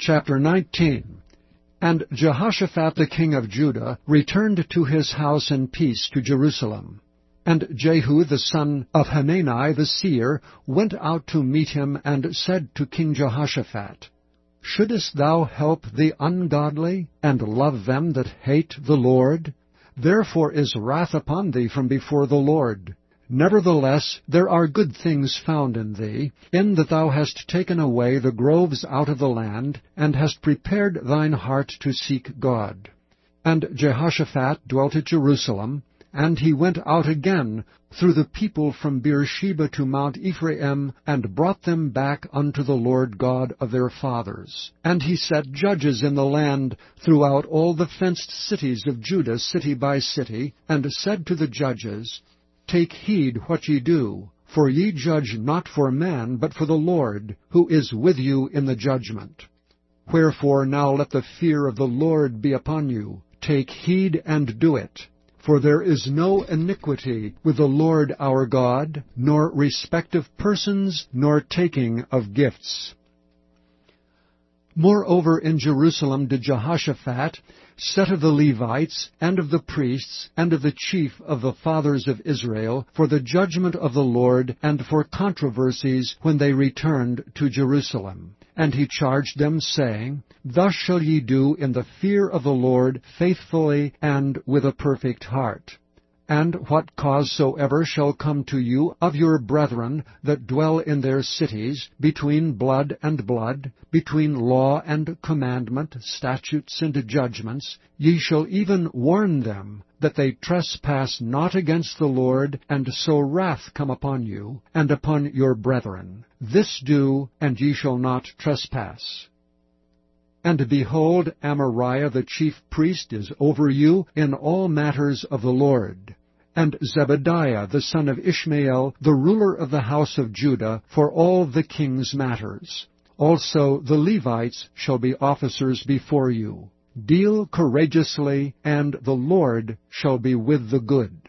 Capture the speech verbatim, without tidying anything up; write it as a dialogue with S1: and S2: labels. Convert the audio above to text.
S1: Chapter nineteen. And Jehoshaphat the king of Judah returned to his house in peace to Jerusalem. And Jehu the son of Hanani the seer went out to meet him, and said to King Jehoshaphat, Shouldest thou help the ungodly, and love them that hate the Lord? Therefore is wrath upon thee from before the Lord. Nevertheless there are good things found in thee, in that thou hast taken away the groves out of the land, and hast prepared thine heart to seek God. And Jehoshaphat dwelt at Jerusalem, and he went out again through the people from Beersheba to Mount Ephraim, and brought them back unto the Lord God of their fathers. And he set judges in the land throughout all the fenced cities of Judah, city by city, and said to the judges, Take heed what ye do, for ye judge not for man, but for the Lord, who is with you in the judgment. Wherefore now let the fear of the Lord be upon you. Take heed and do it. For there is no iniquity with the Lord our God, nor respect of persons, nor taking of gifts. Moreover in Jerusalem did Jehoshaphat set of the Levites, and of the priests, and of the chief of the fathers of Israel, for the judgment of the Lord, and for controversies when they returned to Jerusalem. And he charged them, saying, Thus shall ye do in the fear of the Lord, faithfully and with a perfect heart. And what cause soever shall come to you of your brethren that dwell in their cities, between blood and blood, between law and commandment, statutes and judgments, ye shall even warn them, that they trespass not against the Lord, and so wrath come upon you, and upon your brethren. This do, and ye shall not trespass. And behold, Amariah the chief priest is over you in all matters of the Lord. And Zebadiah the son of Ishmael, the ruler of the house of Judah, for all the king's matters. Also the Levites shall be officers before you. Deal courageously, and the Lord shall be with the good.